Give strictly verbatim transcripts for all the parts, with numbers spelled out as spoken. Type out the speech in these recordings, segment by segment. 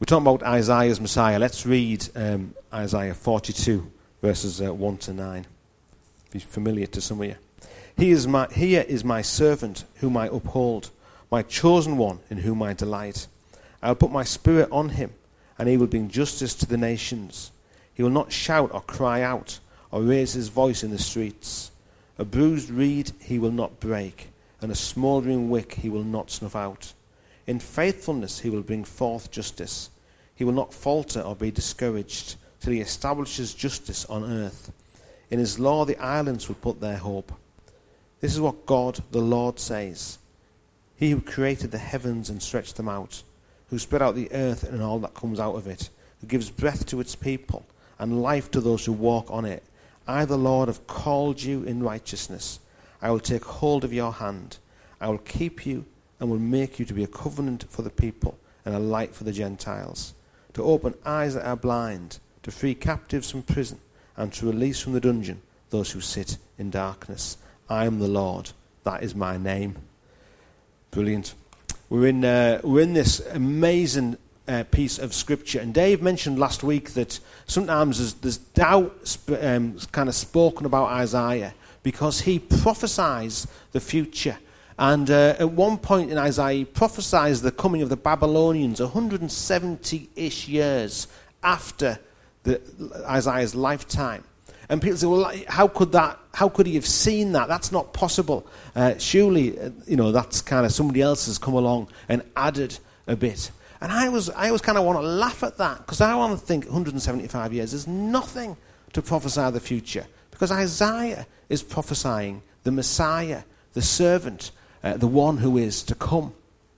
talking about Isaiah's Messiah. Let's read um, Isaiah forty-two, verses uh, one to nine. Be familiar to some of you. He is my, here is my servant whom I uphold, my chosen one in whom I delight. I will put my spirit on him, and he will bring justice to the nations. He will not shout or cry out, or raise his voice in the streets. A bruised reed he will not break, and a smouldering wick he will not snuff out. In faithfulness he will bring forth justice. He will not falter or be discouraged, till he establishes justice on earth. In his law the islands will put their hope. This is what God the Lord says. He who created the heavens and stretched them out, who spread out the earth and all that comes out of it, who gives breath to its people and life to those who walk on it. I, the Lord, have called you in righteousness. I will take hold of your hand. I will keep you and will make you to be a covenant for the people and a light for the Gentiles, to open eyes that are blind, to free captives from prison, and to release from the dungeon those who sit in darkness. I am the Lord. That is my name. Brilliant. We're in uh, we're in this amazing uh, piece of scripture, and Dave mentioned last week that sometimes there's, there's doubt sp- um, kind of spoken about Isaiah because he prophesies the future. And uh, at one point in Isaiah, he prophesies the coming of the Babylonians one hundred seventy-ish years after the, Isaiah's lifetime. And people say, well, how could that? How could he have seen that? That's not possible. Uh, surely, uh, you know, that's kind of somebody else has come along and added a bit. And I was, I always kind of want to laugh at that because I want to think one hundred seventy-five years is nothing to prophesy the future, because Isaiah is prophesying the Messiah, the servant, uh, the one who is to come.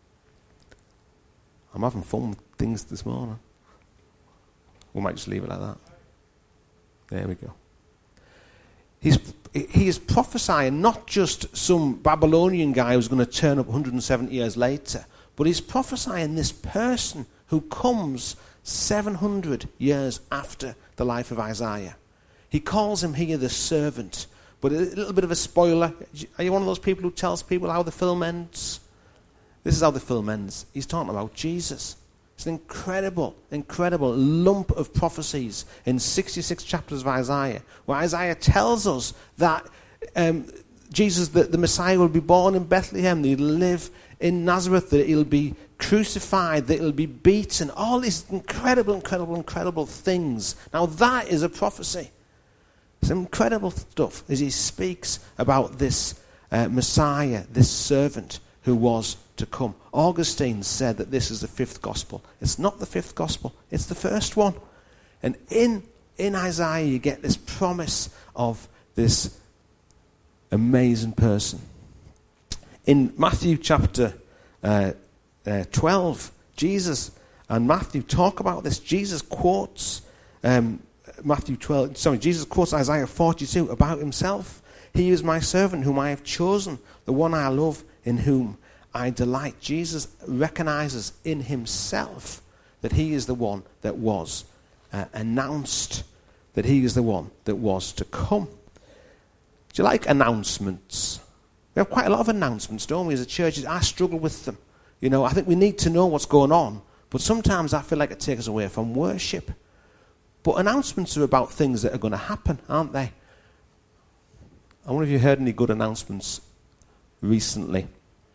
I'm having fun with things this morning. We might just leave it like that. There we go. He's, he is prophesying not just some Babylonian guy who's going to turn up one hundred seventy years later, but he's prophesying this person who comes seven hundred years after the life of Isaiah. He calls him here the servant. But a little bit of a spoiler. Are you one of those people who tells people how the film ends? This is how the film ends. He's talking about Jesus. It's an incredible, incredible lump of prophecies in sixty-six chapters of Isaiah, where Isaiah tells us that um, Jesus, the, the Messiah, will be born in Bethlehem, that he'll live in Nazareth, that he'll be crucified, that he'll be beaten, all these incredible, incredible, incredible things. Now that is a prophecy. It's incredible stuff as he speaks about this uh, Messiah, this servant who was to come. Augustine said that this is the fifth gospel. It's not the fifth gospel, it's the first one. And in, in Isaiah you get this promise of this amazing person. In Matthew chapter uh, uh, twelve, Jesus and Matthew talk about this. Jesus quotes um, Matthew twelve, sorry, Jesus quotes Isaiah forty-two about himself. He is my servant whom I have chosen, the one I love, in whom I delight. Jesus recognizes in himself that he is the one that was uh, announced, that he is the one that was to come. Do you like announcements? We have quite a lot of announcements, don't we, as a church? I struggle with them. You know, I think we need to know what's going on, but sometimes I feel like it takes us away from worship. But announcements are about things that are going to happen, aren't they? I wonder if you heard any good announcements recently.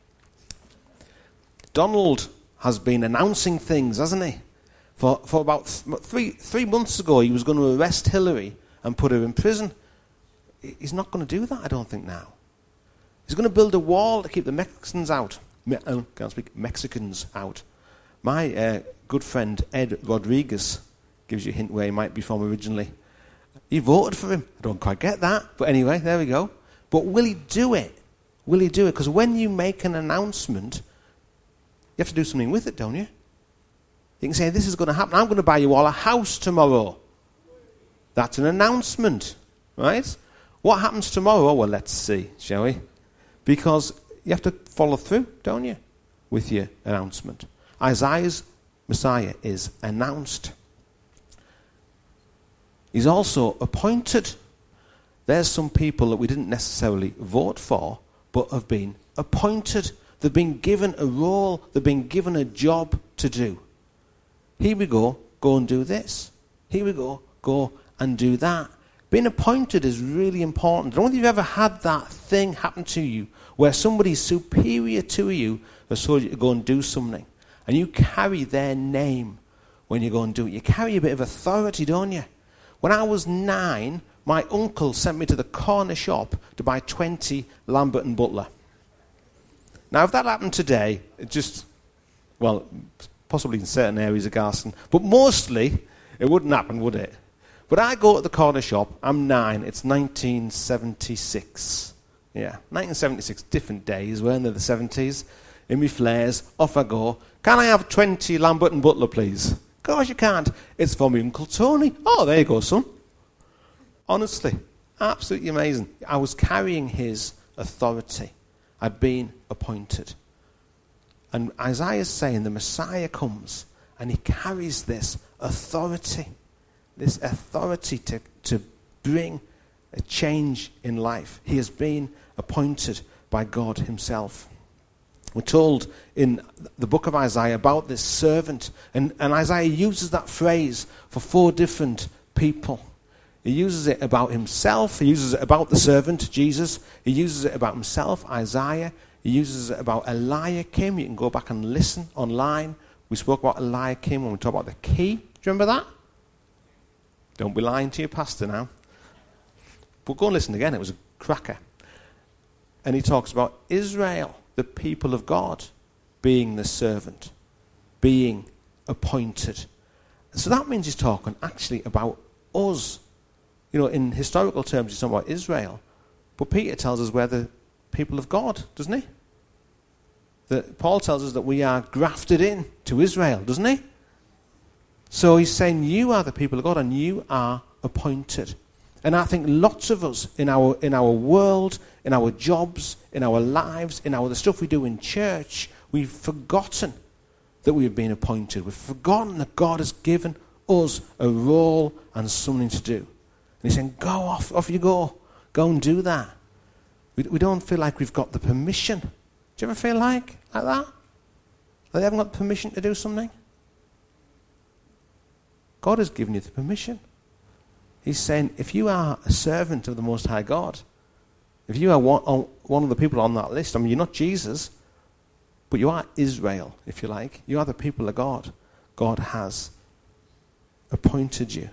Donald has been announcing things, hasn't he? For for about th- three three months ago, he was going to arrest Hillary and put her in prison. He's not going to do that, I don't think, now. He's going to build a wall to keep the Mexicans out. Me- I can't speak Mexicans out. My uh, good friend Ed Rodriguez gives you a hint where he might be from originally. He voted for him. I don't quite get that, but anyway, there we go. But will he do it? Will he do it? Because when you make an announcement, you have to do something with it, don't you? You can say, this is going to happen. I'm going to buy you all a house tomorrow. That's an announcement, right? What happens tomorrow? Well, let's see, shall we? Because you have to follow through, don't you, with your announcement. Isaiah's Messiah is announced. He's also appointed. There's some people that we didn't necessarily vote for, but have been appointed. They've been given a role. They've been given a job to do. Here we go, go and do this. Here we go, go and do that. Being appointed is really important. I don't know if you've ever had that thing happen to you where somebody's superior to you has told you to go and do something. And you carry their name when you go and do it. You carry a bit of authority, don't you? When I was nine, my uncle sent me to the corner shop to buy twenty Lambert and Butler. Now, if that happened today, it just, well, possibly in certain areas of Garston, but mostly it wouldn't happen, would it? But I go to the corner shop, I'm nine, it's nineteen seventy-six. Yeah, nineteen seventy-six, different days, weren't they, the seventies? In me flares, off I go. Can I have twenty Lambert and Butler, please? Of course you can't. It's for me Uncle Tony. Oh, there you go, son. Honestly, absolutely amazing. I was carrying his authority. I'd been appointed. And Isaiah's saying the Messiah comes and he carries this authority. This authority to, to bring a change in life. He has been appointed by God himself. We're told in the book of Isaiah about this servant. And, and Isaiah uses that phrase for four different people. He uses it about himself. He uses it about the servant, Jesus. He uses it about himself, Isaiah. He uses it about Eliakim. You can go back and listen online. We spoke about Eliakim when we talked about the key. Do you remember that? Don't be lying to your pastor now. But go and listen again. It was a cracker. And he talks about Israel, the people of God, being the servant, being appointed. So that means he's talking actually about us. You know, in historical terms, he's talking about Israel. But Peter tells us we're the people of God, doesn't he? That Paul tells us that we are grafted in to Israel, doesn't he? So he's saying you are the people of God and you are appointed. And I think lots of us in our in our world, in our jobs, in our lives, in our the stuff we do in church, we've forgotten that we have been appointed. We've forgotten that God has given us a role and something to do. And he's saying, go off, off you go. Go and do that. We, we don't feel like we've got the permission. Do you ever feel like, like that? That they haven't got permission to do something? God has given you the permission. He's saying, if you are a servant of the Most High God, if you are one, one of the people on that list, I mean, you're not Jesus, but you are Israel, if you like. You are the people of God. God has appointed you.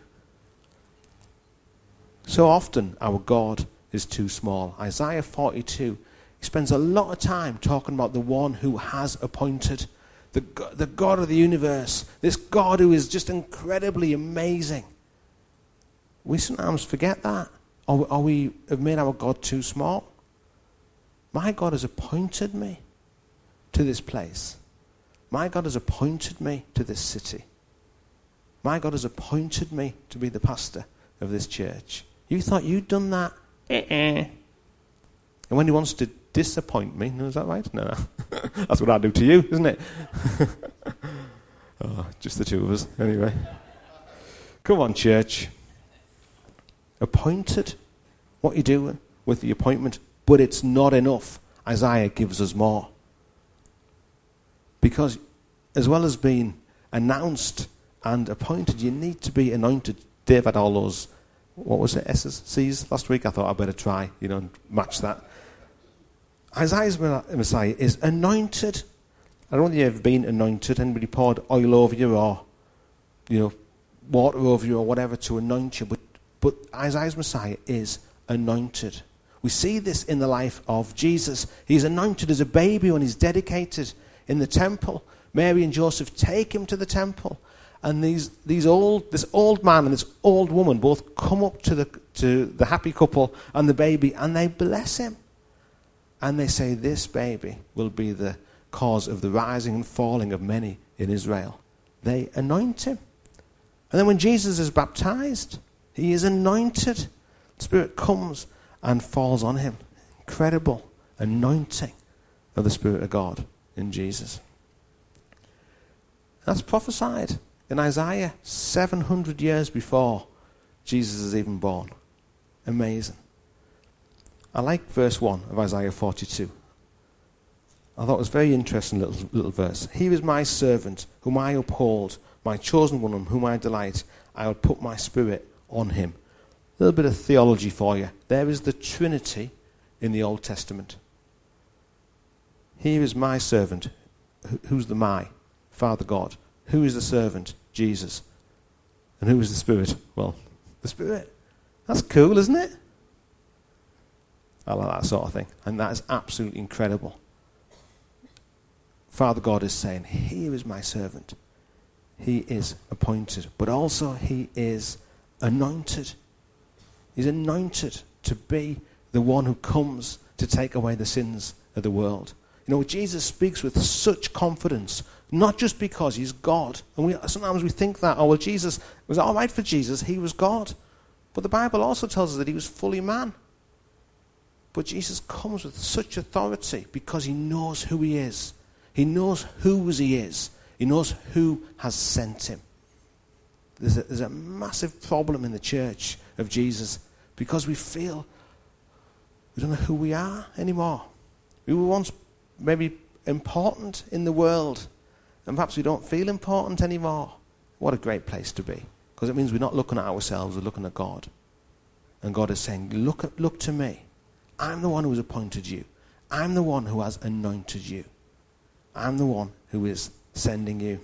So often, our God is too small. Isaiah forty-two, he spends a lot of time talking about the one who has appointed, the, the God of the universe, this God who is just incredibly amazing. We sometimes forget that. Or, or we have made our God too small. My God has appointed me to this place. My God has appointed me to this city. My God has appointed me to be the pastor of this church. You thought you'd done that? Uh-uh. And when he wants to disappoint me, no, is that right? No, no. That's what I do to you, isn't it? Oh, just the two of us, anyway. Come on, church. Appointed. What are you doing with the appointment? But it's not enough. Isaiah gives us more. Because as well as being announced and appointed, you need to be anointed. Dave had all those, what was it, S's, C's last week? I thought I'd better try, you know, and match that. Isaiah's Messiah is anointed. I don't know if you've ever been anointed. Anybody poured oil over you or, you know, water over you or whatever to anoint you. But, but Isaiah's Messiah is anointed. We see this in the life of Jesus. He's anointed as a baby when he's dedicated in the temple. Mary and Joseph take him to the temple. And these, these old, this old man and this old woman both come up to the, to the happy couple and the baby and they bless him. And they say, this baby will be the cause of the rising and falling of many in Israel. They anoint him. And then when Jesus is baptized, he is anointed. The Spirit comes and falls on him. Incredible anointing of the Spirit of God in Jesus. That's prophesied in Isaiah seven hundred years before Jesus is even born. Amazing. I like verse one of Isaiah forty-two. I thought it was a very interesting little, little verse. Here is my servant, whom I uphold, my chosen one in whom I delight, I will put my spirit on him. A little bit of theology for you. There is the Trinity in the Old Testament. Here is my servant. Who's the my? Father God. Who is the servant? Jesus. And who is the Spirit? Well, the Spirit. That's cool, isn't it? I like that sort of thing. And that is absolutely incredible. Father God is saying, here is my servant. He is appointed, but also he is anointed. He's anointed to be the one who comes to take away the sins of the world. You know, Jesus speaks with such confidence, not just because he's God. And we sometimes we think that, oh, well, Jesus, it was all right for Jesus, he was God. But the Bible also tells us that he was fully man. But Jesus comes with such authority because he knows who he is. He knows whose he is. He knows who has sent him. There's a, there's a massive problem in the church of Jesus because we feel we don't know who we are anymore. We were once maybe important in the world, and perhaps we don't feel important anymore. What a great place to be, because it means we're not looking at ourselves, we're looking at God. And God is saying, look at, look to me. I'm the one who has appointed you. I'm the one who has anointed you. I'm the one who is sending you.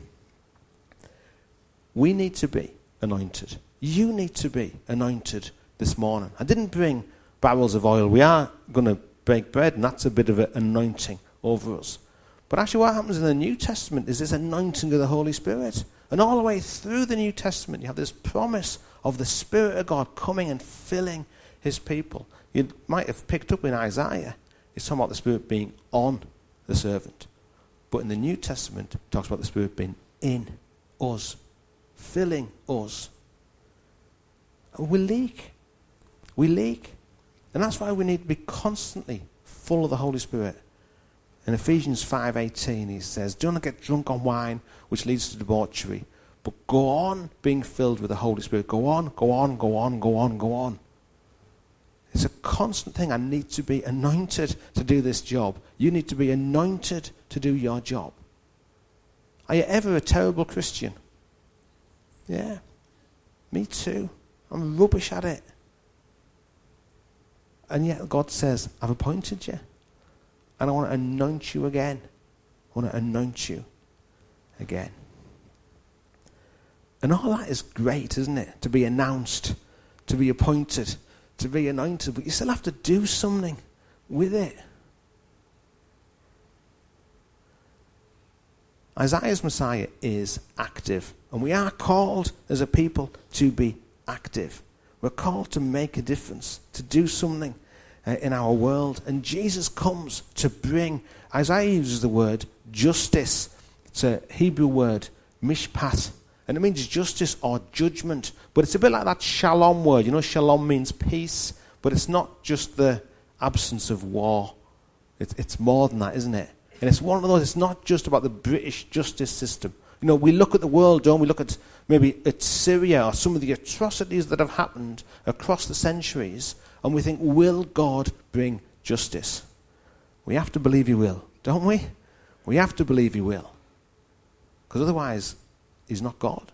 We need to be anointed. You need to be anointed this morning. I didn't bring barrels of oil. We are going to bake bread, and that's a bit of an anointing over us. But actually what happens in the New Testament is this anointing of the Holy Spirit. And all the way through the New Testament, you have this promise of the Spirit of God coming and filling his people. You might have picked up in Isaiah, it's talking about the Spirit being on the servant. But in the New Testament, it talks about the Spirit being in us, filling us. And we leak. We leak. And that's why we need to be constantly full of the Holy Spirit. In Ephesians five eighteen, he says, do not get drunk on wine, which leads to debauchery, but go on being filled with the Holy Spirit. Go on, go on, go on, go on, go on. It's a constant thing. I need to be anointed to do this job. You need to be anointed to do your job. Are you ever a terrible Christian? Yeah, me too. I'm rubbish at it. And yet God says, I've appointed you. And I want to anoint you again. I want to anoint you again. And all that is great, isn't it? To be announced, to be appointed, to be anointed. But you still have to do something with it. Isaiah's Messiah is active. And we are called as a people to be active. We're called to make a difference, to do something uh, in our world. And Jesus comes to bring, Isaiah uses the word justice. It's a Hebrew word, mishpat. And it means justice or judgment. But it's a bit like that shalom word. You know, shalom means peace. But it's not just the absence of war. It's, it's more than that, isn't it? And it's one of those, it's not just about the British justice system. You know, we look at the world, don't we? Look at maybe at Syria or some of the atrocities that have happened across the centuries, and we think, will God bring justice? We have to believe he will, don't we? We have to believe he will. Because otherwise, he's not God.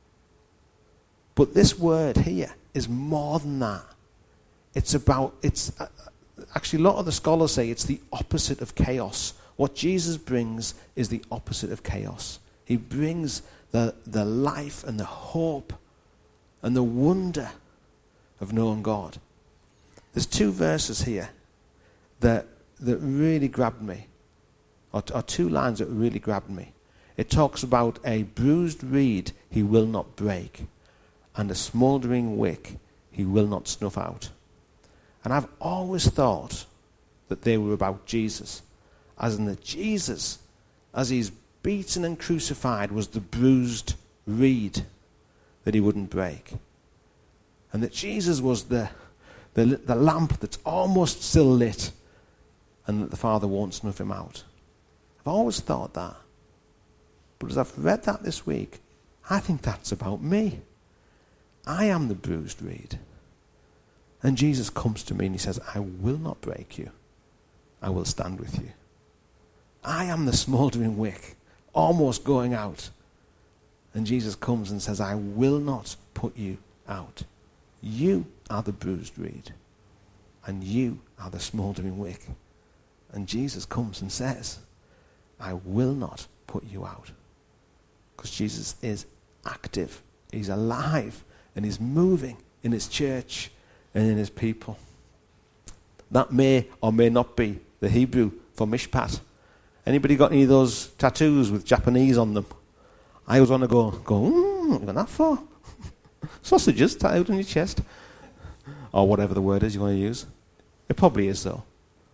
But this word here is more than that. It's about, it's uh, actually a lot of the scholars say it's the opposite of chaos. What Jesus brings is the opposite of chaos. He brings the, the life and the hope and the wonder of knowing God. There's two verses here that that really grabbed me, or, or two lines that really grabbed me. It talks about a bruised reed he will not break, and a smouldering wick he will not snuff out. And I've always thought that they were about Jesus, as in that Jesus, as he's beaten and crucified, was the bruised reed that he wouldn't break. And that Jesus was the, the, the lamp that's almost still lit, and that the Father won't snuff him out. I've always thought that. But as I've read that this week, I think that's about me. I am the bruised reed. And Jesus comes to me and he says, I will not break you. I will stand with you. I am the smouldering wick, almost going out. And Jesus comes and says, I will not put you out. You are the bruised reed, and you are the smouldering wick. And Jesus comes and says, I will not put you out. Because Jesus is active, he's alive, and he's moving in his church and in his people. That may or may not be the Hebrew for mishpat. Anybody got any of those tattoos with Japanese on them? I always want to go, go, mm, what are you got that for? Sausages tied on your chest. Or whatever the word is you want to use. It probably is, though.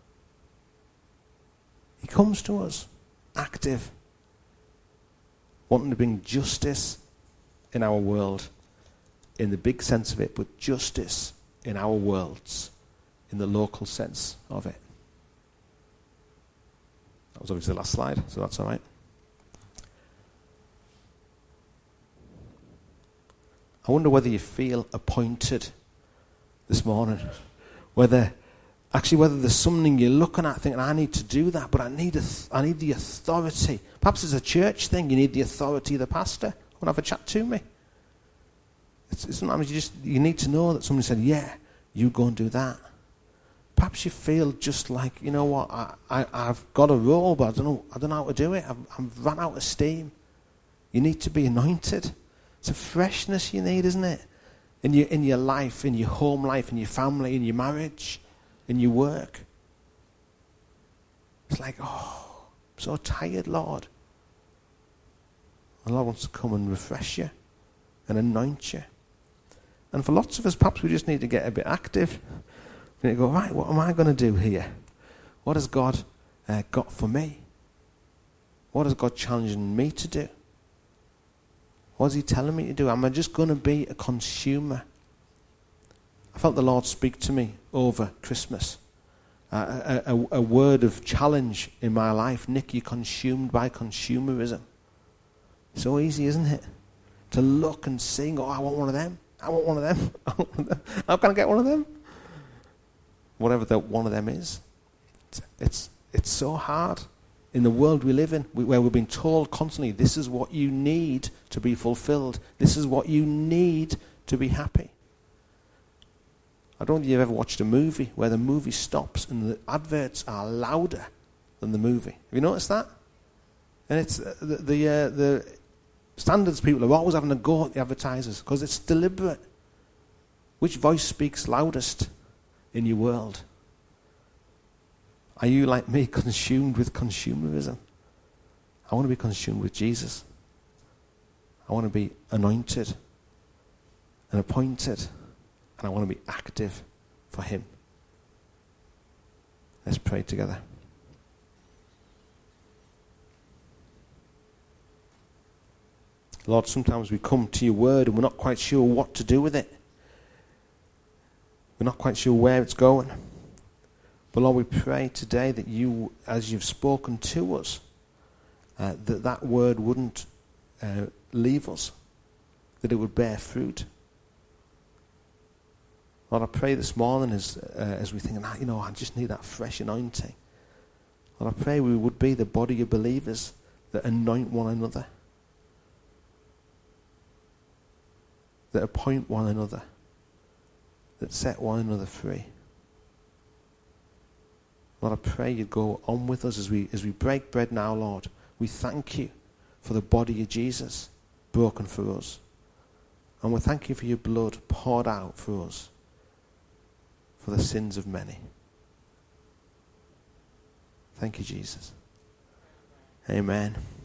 He comes to us, active, wanting to bring justice in our world, in the big sense of it, but justice in our worlds, in the local sense of it. That was obviously the last slide, so that's all right. I wonder whether you feel appointed this morning. Whether, actually, whether there's something you're looking at thinking, I need to do that, but I need, a th- I need the authority. Perhaps it's a church thing. You need the authority of the pastor. Want to have a chat to me? It's, it's sometimes you just, you need to know that somebody said, yeah, you go and do that. Perhaps you feel just like, you know what, I, I, I've got a role, but I don't know, I don't know how to do it. I've, I've run out of steam. You need to be anointed. It's a freshness you need, isn't it? In your, in your life, in your home life, in your family, in your marriage, in your work. It's like, oh, I'm so tired, Lord. The Lord wants to come and refresh you and anoint you. And for lots of us, perhaps we just need to get a bit active. We need to go, right, what am I going to do here? What has God uh, got for me? What is God challenging me to do? What is he telling me to do? Am I just going to be a consumer? I felt the Lord speak to me over Christmas. Uh, a, a, a word of challenge in my life. Nick, you're consumed by consumerism. So easy, isn't it? To look and sing, oh, I want one of them. I want one of them. I want one of them. How can I get one of them? Whatever that one of them is. It's, it's, it's so hard. In the world we live in, where we're being told constantly, this is what you need to be fulfilled. This is what you need to be happy. I don't think you've ever watched a movie where the movie stops and the adverts are louder than the movie. Have you noticed that? And it's uh, the the, uh, the standards people are always having a go at the advertisers because it's deliberate. Which voice speaks loudest in your world? Are you like me, consumed with consumerism? I want to be consumed with Jesus. I want to be anointed and appointed, and I want to be active for him. Let's pray together. Lord, sometimes we come to your word and we're not quite sure what to do with it. We're not quite sure where it's going. But Lord, we pray today that you, as you've spoken to us, uh, that that word wouldn't uh, leave us, that it would bear fruit. Lord, I pray this morning as uh, as we think, you know, I just need that fresh anointing. Lord, I pray we would be the body of believers that anoint one another, that appoint one another, that set one another free. Lord, I pray you'd go on with us as we as we break bread now, Lord. We thank you for the body of Jesus broken for us. And we thank you for your blood poured out for us, for the sins of many. Thank you, Jesus. Amen.